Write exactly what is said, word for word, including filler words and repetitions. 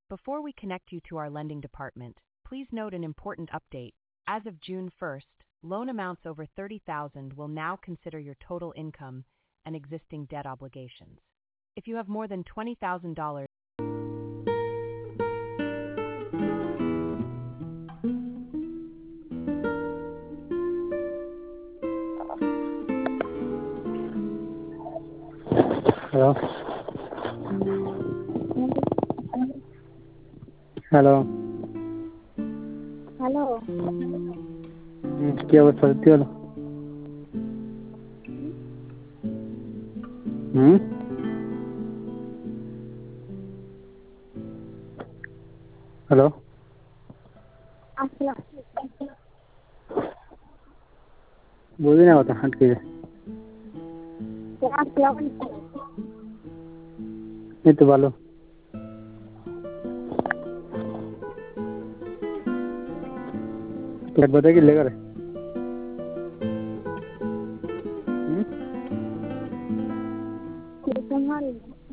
Before we connect you to our lending department, please note an important update. As of June first, loan amounts over thirty thousand dollars will now consider your total income and existing debt obligations. If you have more than twenty thousand dollars, Hello. Hello. Hello हम्म, क्या बात करती हो? हम्म hello अस्सलाम बोलिए ना, बता हट के अस्सलाम ये तो बालो क्या बता कि लेकर तुम्हारे